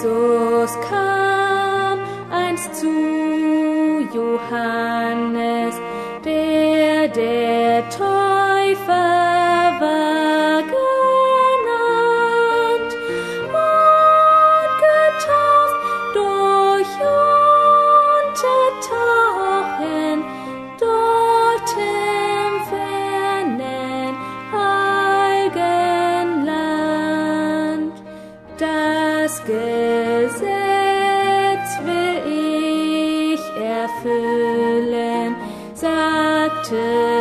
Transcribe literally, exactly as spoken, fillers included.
Jesus kam einst zu Johannes, der der Täufer war genannt, und getauft durch Untertauchen dort im fernen Algenland. Das Gesetz will ich erfüllen, sagte